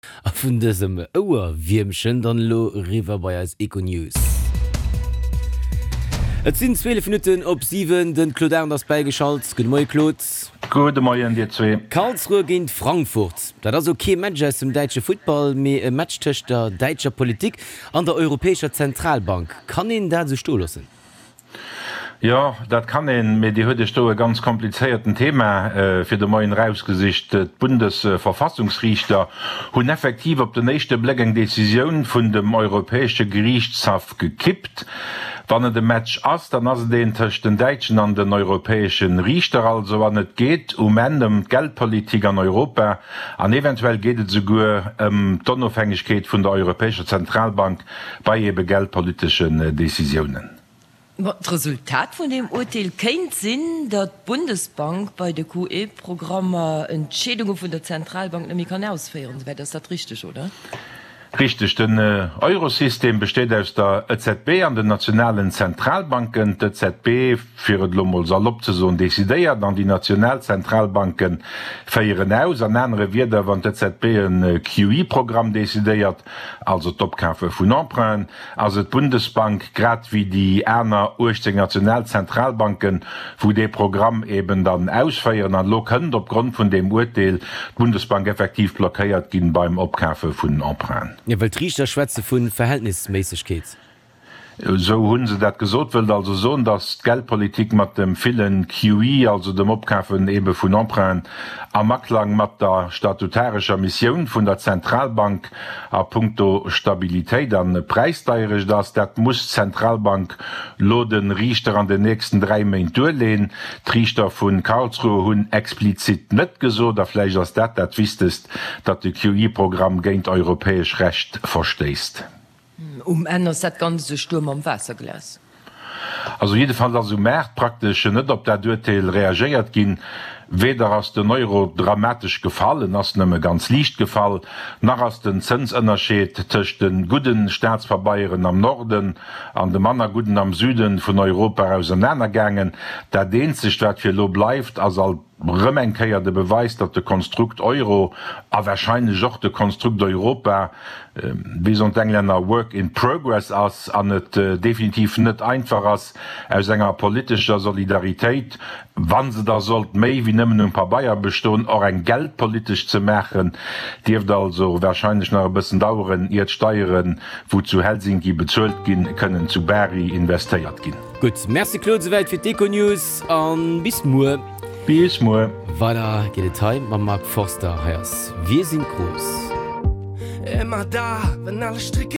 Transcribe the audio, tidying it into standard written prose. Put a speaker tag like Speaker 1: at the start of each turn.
Speaker 1: A vun dësem Ouer Wiemchen dann lo River bei als Eco-News. Et sinn 12 Minuten op 7 den Klodern ass beigeschalt, Gun moi Klot.
Speaker 2: Gute Morgen, dir zwei.
Speaker 1: Karlsruhe ginint Frankfurt. Dat ass okay Match aus dem deitsche Football méi e Matchtöcht der deitscher Politik an der Europäischer Zentralbank. Kann en dat so stolossen?
Speaker 2: Ja, dat kann en mit die heute Stoe ganz komplizierten Thema fir de moien Rausgesicht Bundesverfassungsrichter hunn effektiv op de nächste Blicken Decision vun dem Europäische Gerichtshof gekippt. Wann de Match ass, dann ass den tech den Deitschen an den europäischen Richter, also wann et geht endem Geldpolitik an Europa, an eventuell geht et sogur d'Unabhängigkeit vun der Europäischer Zentralbank bei ebe geldpolitischen Decisionen.
Speaker 3: Das Resultat von dem Urteil kennt Sinn, dass die Bundesbank bei der QE-Programme Entschädigungen von der Zentralbank nämlich kann ausführen. Wäre das richtig, oder?
Speaker 2: Richtig, den Eurosystem besteht aus der EZB an den nationalen Zentralbanken. Die EZB führt Lommel salopp zu so dezidiert, dann die Nationalzentralbanken feiern aus. An andere wieder, wenn die EZB ein QE-Programm dezidiert, also Topkafe von Emprunt. Also die Bundesbank, gerade wie die einer ursprünglichen Nationalzentralbanken, wo die Programm eben dann ausfeiern, an lo können aufgrund von dem Urteil die Bundesbank effektiv blockiert gehen beim Abkaufen von Emprunt.
Speaker 1: Ja, weil Richter Schwätze vun Verhältnismäßigkeit.
Speaker 2: So hunn se dat gesot wild also so, dass Geldpolitik mat dem vielen QE, also dem Opkafen ebe vun Emprunt, am Maklang mat der statutarischer Mission vun der Zentralbank a puncto Stabilität an preissteirisch, dass dat muss Zentralbank lo den Richter an den nächsten 3 Monaten durchlehnen. Richter vun Karlsruhe hunn explizit net gesot, da vielleicht as dat wistest, dat de QE-Programm géint europäisch Recht verstehst.
Speaker 3: Änders dat ganze Sturm am Wasserglas.
Speaker 2: Also jedenfalls also merkt praktisch net, ob der Urteil reagiert gin, weder aus den Euro dramatisch gefallen, as nëmme ganz licht gefallen, nach aus den Zinsunterschied tech den guten Staatsverbeieren am Norden an dem anderen guten am Süden von Europa auseinandergegangen, der den sich dat fir lo bleibt, als Rëmenkeier de Beweis, dat de Konstrukt Euro a wahrscheinlich auch de Konstrukt Europa wie so Engländer Work in Progress ass an net definitiv net einfach ass aus enger politischer Solidarität, wann se da sollt méi wie nëmmen ein paar Bayer bestoen or eng geldpolitisch ze machen, Dieft also wahrscheinlich noch ein bisschen dauern ihr Steuern, wo zu Helsinki bezöllt gin können zu Bari investiert gin.
Speaker 1: Gut, merci Claude soweit für Eco-News an bis morgen.
Speaker 2: Bis morgen.
Speaker 1: Weiter geht es heim, man mag Forster heißt. Wir sind groß.
Speaker 4: Immer da, wenn alle Stricke